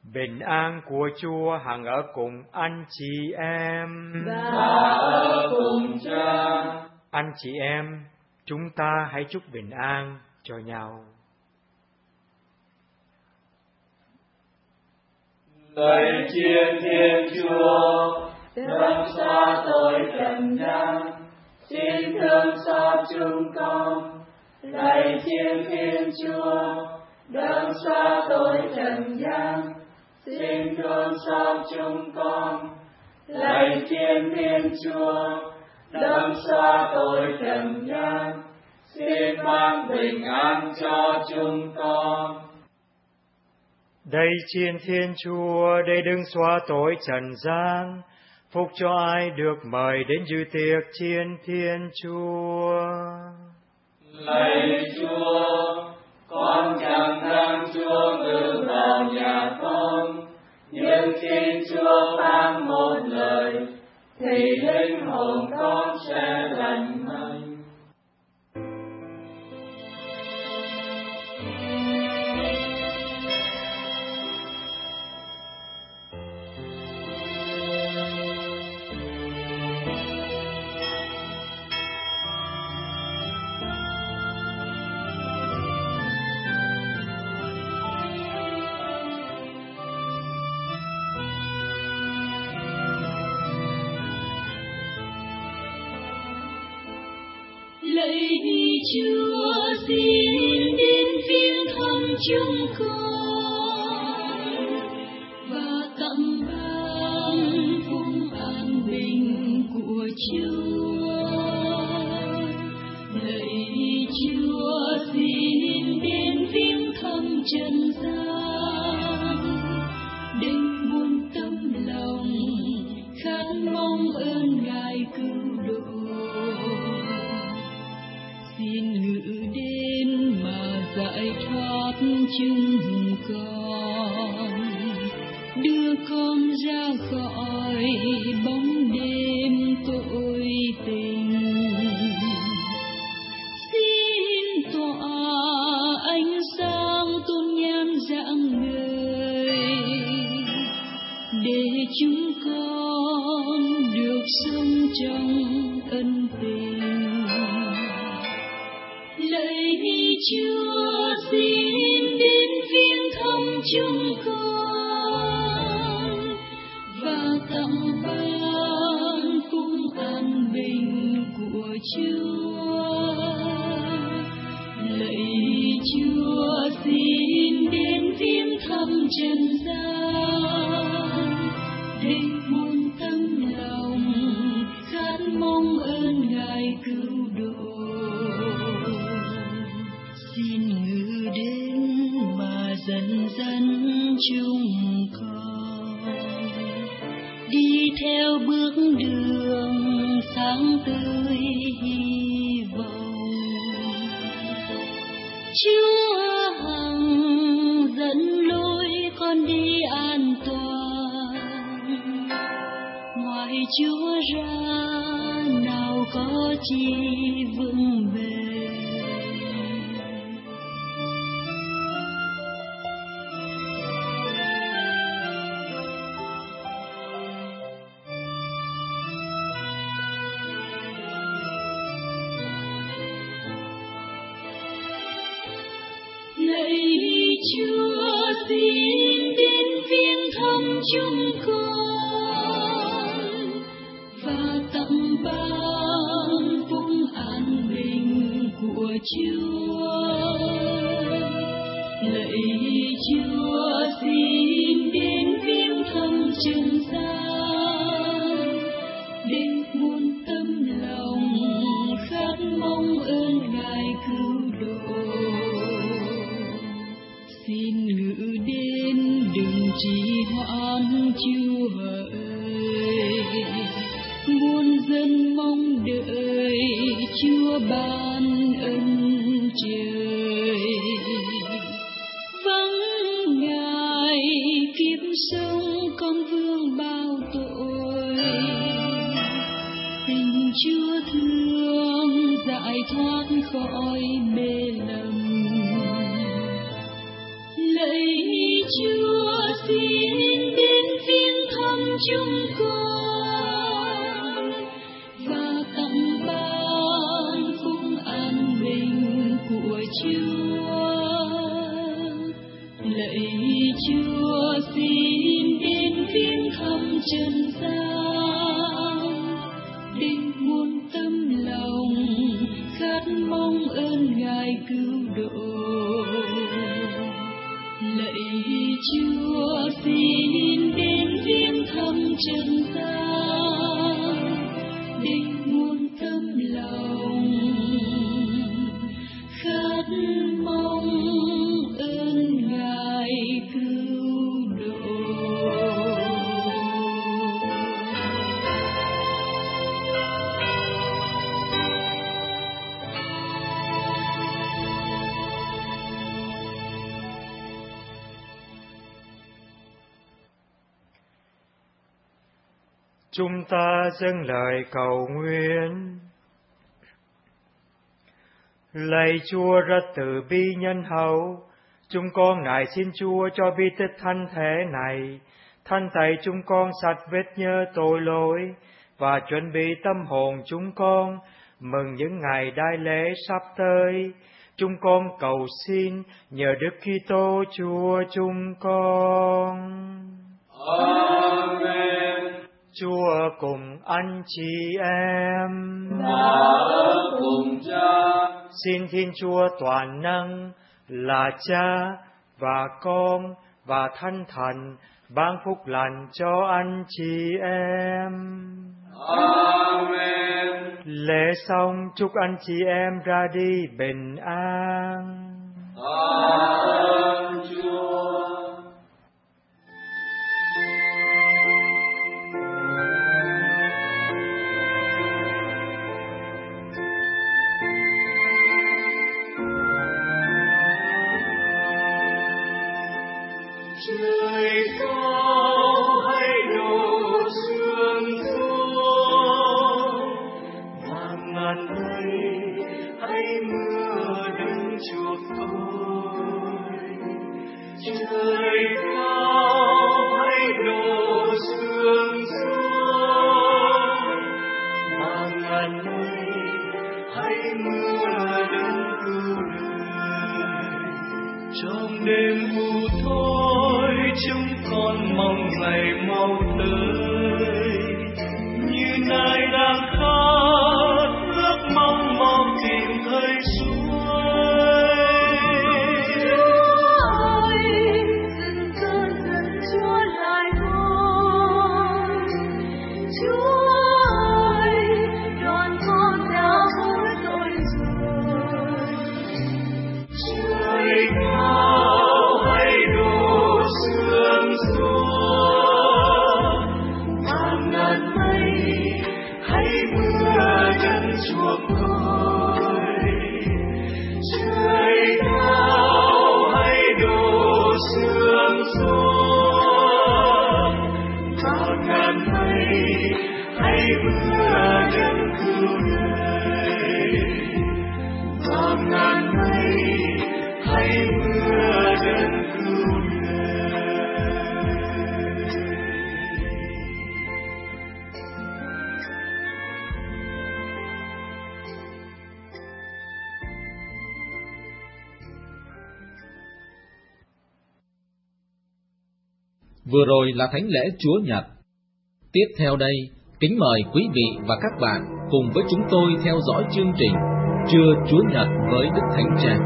Bình an của Chúa hằng ở cùng anh chị em. Và ở cùng Cha. Anh chị em, chúng ta hãy chúc bình an cho nhau. Lạy Thiên Thiên Chúa, đấng xóa tội trần gian, xin thương xót chúng con. Lạy Thiên Thiên Chúa, đấng xóa tội trần gian, xin thương xót chúng con. Lạy Thiên Thiên Chúa, đấng xóa tội trần gian, xin ban bình an cho chúng con. Đây Chiên Thiên Chúa, đây đừng xóa tội trần gian, phúc cho ai được mời đến dự tiệc Chiên Thiên Chúa. Lạy Chúa, con chẳng đang Chúa ngự vào nhà con, nhưng khi Chúa phán một lời, thì linh hồn con sẽ lành mạnh. Lạy Chúa, xin đến viếng thăm chúng con và tặng ban phúc an bình của Chúa. Lạy Chúa, xin đến viếng thăm trần gian, định muôn tâm lòng khát mong ơn Ngài cứu độ. Xin ngự đến mà giải thoát chúng con, đưa con ra khỏi bóng đêm tội tình. Xin tỏa ánh sáng tôn nhan rạng ngời, để chúng con được sống trong ân tình. Lạy Chúa, xin đến viếng thăm chúng con và tặng ban phúc an bình của Chúa. Lạy Chúa, xin đến viếng thăm trần gian, để muôn tâm lòng khát mong ơn Ngài cứu độ. Xin ngự đến mà dần dần chúng con đi theo bước đường sáng tươi hy vọng. Chúa hằng dẫn lối con đi an toàn, ngoài Chúa ra nào có chi vững bền. Lạy Chúa, xin đến viếng thăm chúng con và tặng ban phúc an bình của Chúa. Lạy Chúa, xin đến viếng thăm trần gian, để muôn tâm lòng khát mong ơn Ngài cứu độ. Xin ngự đến đừng trì hoãn Chúa ơi, muôn dân mong đợi Chúa ban ân trời. Vắng Ngài kiếp sống con vương bao tội, tình Chúa thương giải thoát khỏi mê lầm. Lạy Chúa, xin mong ơn Ngài cứu độ. Lạy Chúa, xin đến viếng thăm trần gian, để muôn tấm lòng khát mong ơn Ngài cứu độ. Chúng ta dâng lời cầu nguyện. Lạy Chúa rất từ bi nhân hậu, chúng con nài xin Chúa cho bi tích thánh thể này thanh tẩy chúng con sạch vết nhơ tội lỗi và chuẩn bị tâm hồn chúng con mừng những ngày đãi lễ sắp tới. Chúng con cầu xin nhờ Đức Kitô Chúa chúng con. Amen. Chúa cùng anh chị em Và ở cùng Cha. Xin Thiên Chúa toàn năng là Cha và Con và Thánh Thần ban phúc lành cho anh chị em. Amen. Lễ xong, chúc anh chị em ra đi bình an. Tạ ơn Chúa. Trời cao hãy đổ sương xuống, và ngàn mây hãy mưa đứng chuộc tôi. Trời cao hãy đổ sương xuống, và ngàn mây hãy mưa đứng cứu đời. Trong đêm u tối chúng con mong ngày mau tới, như nai đang khát ước mong mau tìm thấy suối. Chúa ơi, dừng cơn giận Chúa lại ngôi. Chúa ơi, đoàn con đã hối tội rồi. Trời cao hãy đổ sương xuống, và ngàn mây hãy mưa đến chuộc tôi. Trời cao hãy đổ sương xuống, và ngàn mây hãy mưa đến cứu đời. Và ngàn mây hãy mưa đến cứu đời. Vừa rồi là thánh lễ Chúa Nhật. Tiếp theo đây, kính mời quý vị và các bạn cùng với chúng tôi theo dõi chương trình Trưa Chúa Nhật với Đức Thánh Cha.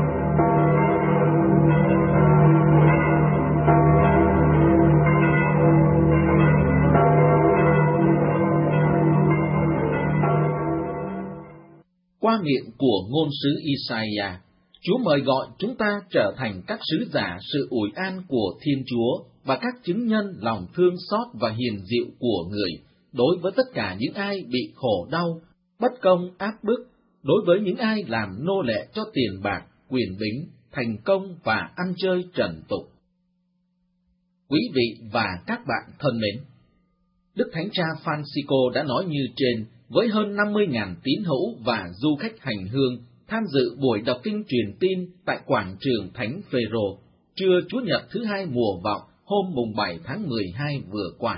Qua miệng của ngôn sứ Isaiah, Chúa mời gọi chúng ta trở thành các sứ giả sự ủi an của Thiên Chúa và các chứng nhân lòng thương xót và hiền dịu của Người đối với tất cả những ai bị khổ đau, bất công áp bức, đối với những ai làm nô lệ cho tiền bạc, quyền bính, thành công và ăn chơi trần tục. Quý vị và các bạn thân mến, Đức Thánh Cha Francisco đã nói như trên với hơn 50.000 tín hữu và du khách hành hương tham dự buổi đọc kinh truyền tin tại quảng trường Thánh Phêrô, trưa Chúa Nhật thứ hai mùa vọng hôm mùng 7 tháng 12 vừa qua.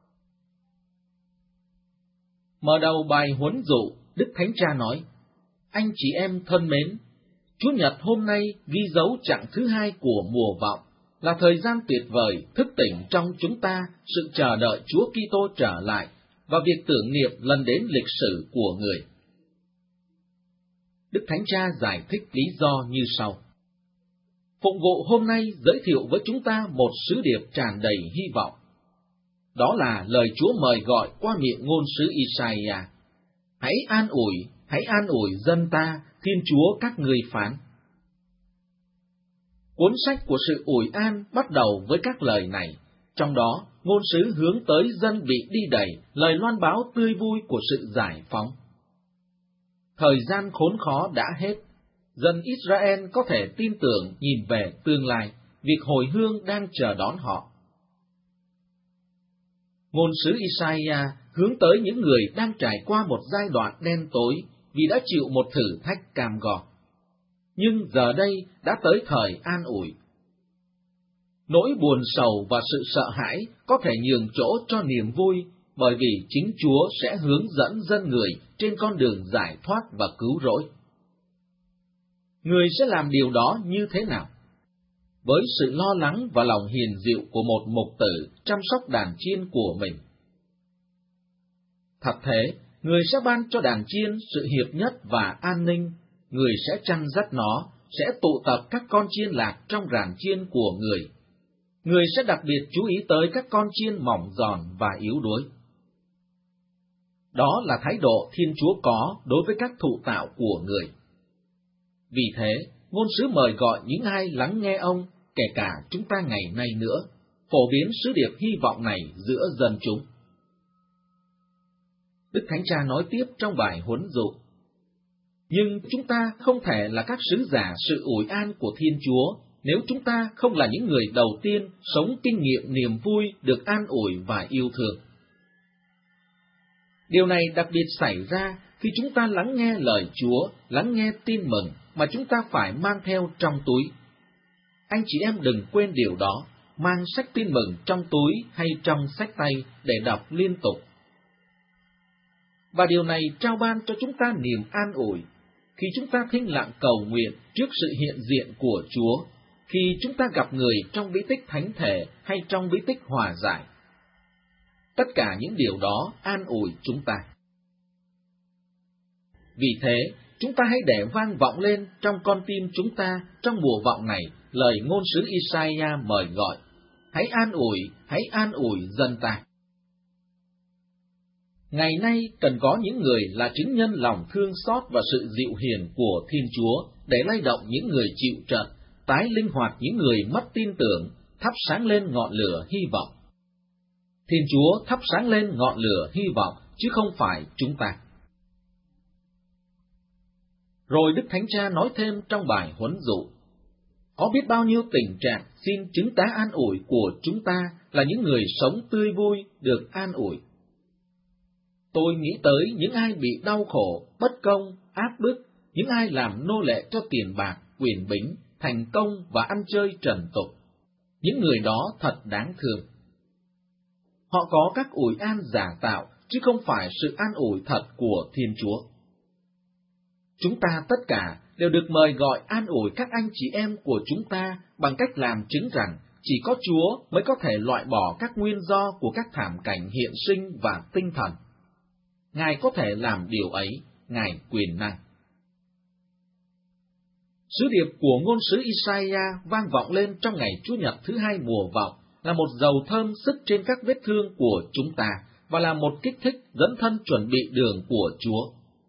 Mở đầu bài huấn dụ, Đức Thánh Cha nói: Anh chị em thân mến, Chúa Nhật hôm nay ghi dấu chặng thứ hai của mùa vọng, là thời gian tuyệt vời thức tỉnh trong chúng ta sự chờ đợi Chúa Kitô trở lại và việc tưởng niệm lần đến lịch sử của Người. Đức Thánh Cha giải thích lý do như sau. Phụng vụ hôm nay giới thiệu với chúng ta một sứ điệp tràn đầy hy vọng. Đó là lời Chúa mời gọi qua miệng ngôn sứ Isaiah. Hãy an ủi dân ta, Thiên Chúa các ngươi phán. Cuốn sách của sự ủi an bắt đầu với các lời này, trong đó ngôn sứ hướng tới dân bị đi đày, lời loan báo tươi vui của sự giải phóng. Thời gian khốn khó đã hết, dân Israel có thể tin tưởng nhìn về tương lai, việc hồi hương đang chờ đón họ. Ngôn sứ Isaiah hướng tới những người đang trải qua một giai đoạn đen tối vì đã chịu một thử thách cam go. Nhưng giờ đây đã tới thời an ủi. Nỗi buồn sầu và sự sợ hãi có thể nhường chỗ cho niềm vui, bởi vì chính Chúa sẽ hướng dẫn dân người trên con đường giải thoát và cứu rỗi. Người sẽ làm điều đó như thế nào? Với sự lo lắng và lòng hiền dịu của một mục tử chăm sóc đàn chiên của mình. Thật thế, người sẽ ban cho đàn chiên sự hiệp nhất và an ninh, người sẽ chăn dắt nó, sẽ tụ tập các con chiên lạc trong ràn chiên của người. Người sẽ đặc biệt chú ý tới các con chiên mỏng giòn và yếu đuối. Đó là thái độ Thiên Chúa có đối với các thụ tạo của người. Vì thế, ngôn sứ mời gọi những ai lắng nghe ông, kể cả chúng ta ngày nay nữa, phổ biến sứ điệp hy vọng này giữa dân chúng. Đức Thánh Cha nói tiếp trong bài huấn dụ. Nhưng chúng ta không thể là các sứ giả sự ủi an của Thiên Chúa nếu chúng ta không là những người đầu tiên sống kinh nghiệm niềm vui được an ủi và yêu thương. Điều này đặc biệt xảy ra khi chúng ta lắng nghe lời Chúa, lắng nghe tin mừng mà chúng ta phải mang theo trong túi. Anh chị em đừng quên điều đó, mang sách tin mừng trong túi hay trong sách tay để đọc liên tục. Và điều này trao ban cho chúng ta niềm an ủi khi chúng ta thinh lặng cầu nguyện trước sự hiện diện của Chúa, khi chúng ta gặp người trong bí tích thánh thể hay trong bí tích hòa giải. Tất cả những điều đó an ủi chúng ta. Vì thế, chúng ta hãy để vang vọng lên trong con tim chúng ta trong mùa vọng này lời ngôn sứ Isaiah mời gọi. Hãy an ủi dân ta. Ngày nay cần có những người là chứng nhân lòng thương xót và sự dịu hiền của Thiên Chúa để lay động những người chịu trận, tái linh hoạt những người mất tin tưởng, thắp sáng lên ngọn lửa hy vọng. Thiên Chúa thắp sáng lên ngọn lửa hy vọng, chứ không phải chúng ta. Rồi Đức Thánh Cha nói thêm trong bài huấn dụ, có biết bao nhiêu tình trạng xin chứng tá an ủi của chúng ta là những người sống tươi vui, được an ủi. Tôi nghĩ tới những ai bị đau khổ, bất công, áp bức, những ai làm nô lệ cho tiền bạc, quyền bính, thành công và ăn chơi trần tục. Những người đó thật đáng thương. Họ có các ủi an giả tạo, chứ không phải sự an ủi thật của Thiên Chúa. Chúng ta tất cả đều được mời gọi an ủi các anh chị em của chúng ta bằng cách làm chứng rằng chỉ có Chúa mới có thể loại bỏ các nguyên do của các thảm cảnh hiện sinh và tinh thần. Ngài có thể làm điều ấy, Ngài quyền năng. Sứ điệp của ngôn sứ Isaiah vang vọng lên trong ngày Chúa Nhật thứ hai mùa vọng là một dầu thơm sức trên các vết thương của chúng ta và là một kích thích dẫn thân chuẩn bị đường của Chúa.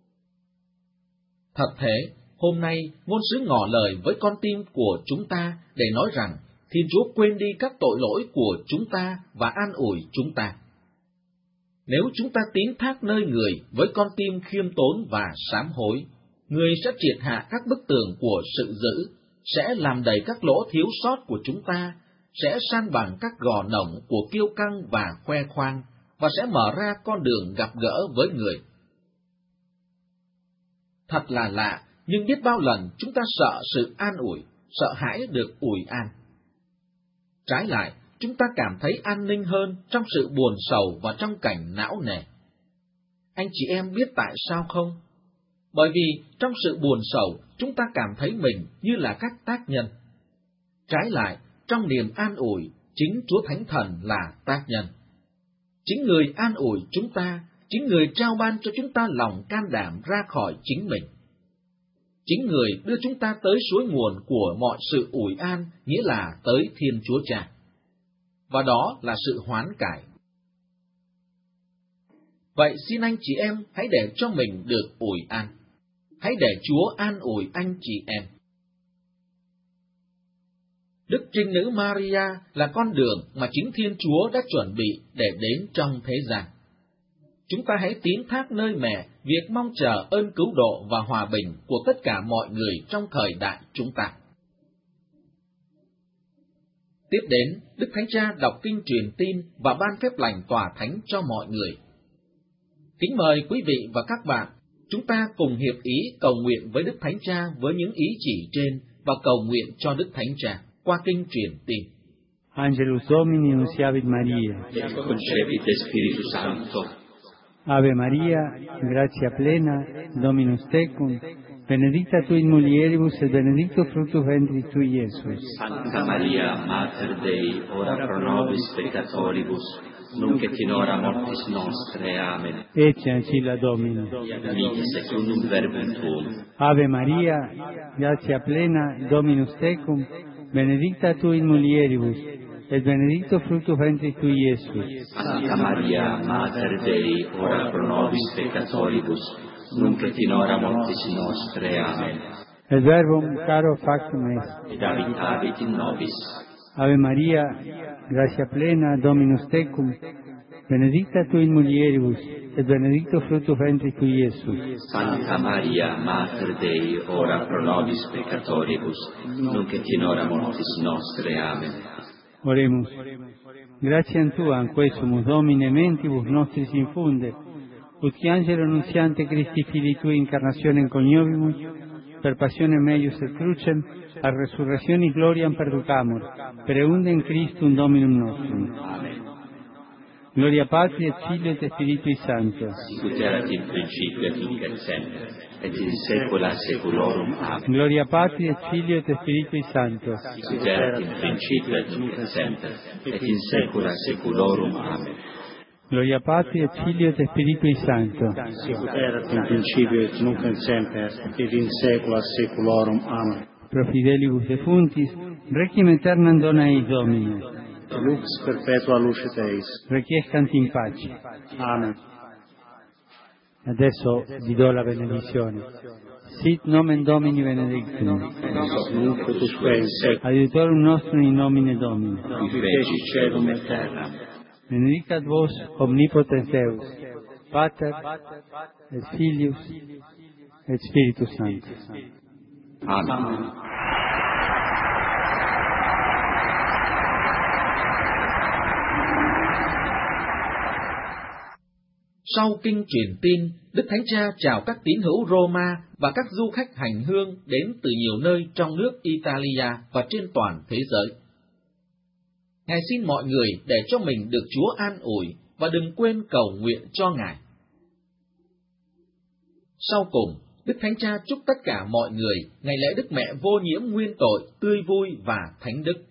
Thật thế, hôm nay ngôn sứ ngỏ lời với con tim của chúng ta để nói rằng Thiên Chúa quên đi các tội lỗi của chúng ta và an ủi chúng ta. Nếu chúng ta tín thác nơi người với con tim khiêm tốn và sám hối, người sẽ triệt hạ các bức tường của sự dữ, sẽ làm đầy các lỗ thiếu sót của chúng ta, sẽ san bằng các gò nổng của kiêu căng và khoe khoang, và sẽ mở ra con đường gặp gỡ với người. Thật là lạ, nhưng biết bao lần chúng ta sợ sự an ủi, sợ hãi được ủi an. Trái lại, chúng ta cảm thấy an ninh hơn trong sự buồn sầu và trong cảnh não nề. Anh chị em biết tại sao không? Bởi vì trong sự buồn sầu, chúng ta cảm thấy mình như là các tác nhân. Trái lại, trong niềm an ủi, chính Chúa Thánh Thần là tác nhân. Chính người an ủi chúng ta, chính người trao ban cho chúng ta lòng can đảm ra khỏi chính mình. Chính người đưa chúng ta tới suối nguồn của mọi sự ủi an, nghĩa là tới Thiên Chúa Cha. Và đó là sự hoán cải. Vậy xin anh chị em hãy để cho mình được ủi an. Hãy để Chúa an ủi anh chị em. Đức Trinh Nữ Maria là con đường mà chính Thiên Chúa đã chuẩn bị để đến trong thế gian. Chúng ta hãy tín thác nơi mẹ việc mong chờ ơn cứu độ và hòa bình của tất cả mọi người trong thời đại chúng ta. Tiếp đến, Đức Thánh Cha đọc kinh truyền tin và ban phép lành tòa thánh cho mọi người. Kính mời quý vị và các bạn, chúng ta cùng hiệp ý cầu nguyện với Đức Thánh Cha với những ý chỉ trên và cầu nguyện cho Đức Thánh Cha qua kinh truyền tin. Angelus Domini nunciavit Maria. Et concepit Spiritus Sancto. Ave Maria, gratia plena, Dominus tecum, benedicta tu in mulieribus et benedictus fructus ventris tui, Iesus. Sancta Maria, Mater Dei, ora pro nobis peccatoribus, nunc et in hora mortis nostre. Amen. Ecce ancilla Domini. Vite secundum verbum tuum. Ave Maria, gratia plena, Dominus tecum, benedicta tu in mulieribus, et benedictus fructus ventris tui, Iesus. Sancta Maria, Mater Dei, ora pro nobis peccatoribus, nunc et in hora mortis nostre. Amen. Et verbum caro factum est. Et habitavit in nobis. Ave Maria, gratia plena, Dominus tecum, benedicta tu in mulieribus, et benedictus fructus ventris tui, Iesus. Sancta Maria, Mater Dei, ora pro nobis peccatoribus, nunc et in hora mortis nostre. Amen. Oremus. Gratiam Tuam, quae sumus Domine mentibus nostris infunde, ut qui angelo nuntiante Christi Filii Tui incarnationem coniovimus, per passionem meius et crucem, a resurrectionis gloriam perducamur, per eundem Christum Dominum nostrum. Amen. Gloria Patri et Filio et Spiritui Sancto. Sicut erat in principio et nunc et semper, et in saecula saeculorum. Amen. Gloria Patri et Filio et Spiritui Sancto. Sicut erat in principio et nunc et semper, et in saecula saeculorum. Amen. Gloria Patri et Filio et Spiritui Sancto. Sicut erat in principio et nunc et semper, et in saecula saeculorum. Amen. Pro fidelibus defuntis, requiem aeternam dona eis Domine. Lux perpetua lucet eis. Requiescant in pace. Amen. Adesso vi do la benedizione. Sit nomen Domini benedictum. Nunc et usque in saecula. Adiutorum nostrum in nomine Domini. Qui feci celum et terram. Benedicat vos omnipotens Deus, Pater et Filius et Spiritus Sanctus. Amen. Sau kinh truyền tin, Đức Thánh Cha chào các tín hữu Roma và các du khách hành hương đến từ nhiều nơi trong nước Italia và trên toàn thế giới. Ngài xin mọi người để cho mình được Chúa an ủi và đừng quên cầu nguyện cho Ngài. Sau cùng, Đức Thánh Cha chúc tất cả mọi người ngày lễ Đức Mẹ vô nhiễm nguyên tội, tươi vui và thánh đức.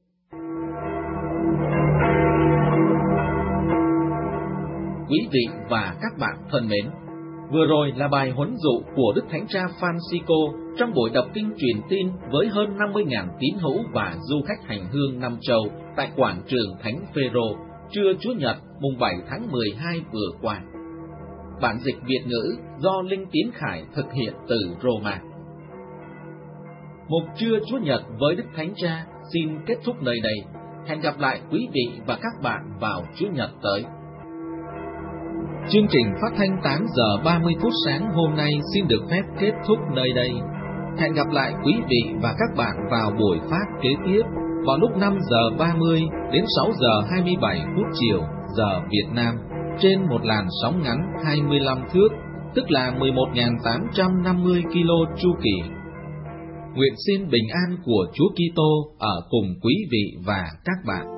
Quý vị và các bạn thân mến, vừa rồi là bài huấn dụ của Đức Thánh Cha Francisco trong buổi đọc kinh truyền tin với hơn 50.000 tín hữu và du khách hành hương năm châu tại quảng trường Thánh Phêrô trưa Chúa Nhật mùng 7 tháng 12 vừa qua. Bản dịch Việt ngữ do Linh Tiến Khải thực hiện từ Roma. Mục trưa Chúa Nhật với Đức Thánh Cha xin kết thúc nơi đây. Hẹn gặp lại quý vị và các bạn vào Chúa Nhật tới. Chương trình phát thanh 8 giờ 30 phút sáng hôm nay xin được phép kết thúc nơi đây. Hẹn gặp lại quý vị và các bạn vào buổi phát kế tiếp vào lúc 5 giờ 30 đến 6 giờ 27 phút chiều giờ Việt Nam trên một làn sóng ngắn 25 thước, tức là 11.850 km chu kỳ. Nguyện xin bình an của Chúa Kitô ở cùng quý vị và các bạn.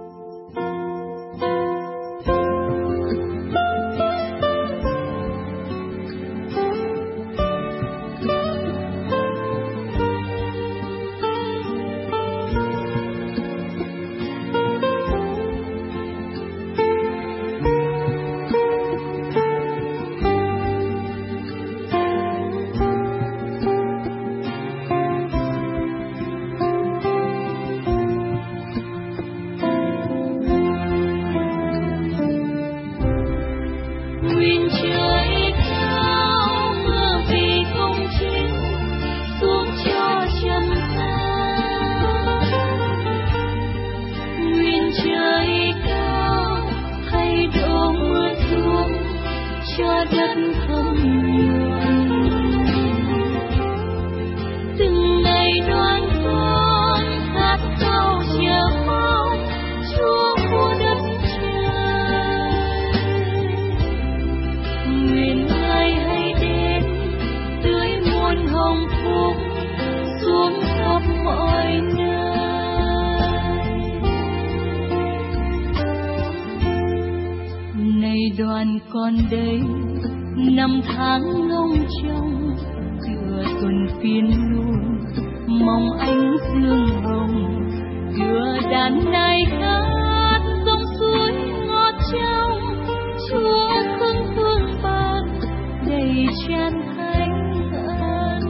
đây năm tháng ngông trong tựa tuần phiên luôn mong ánh dương hồng tựa đàn nai hát dòng suối ngọt trong Chúa không thương bạc đầy tràn thánh ân.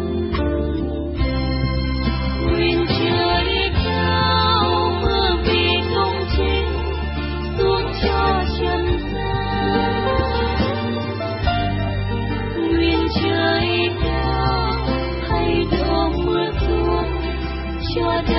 Nguyện trời cao mưa vì công chính xuống cho trần gian. Nguyện trời cao thay độ mưa xuống cho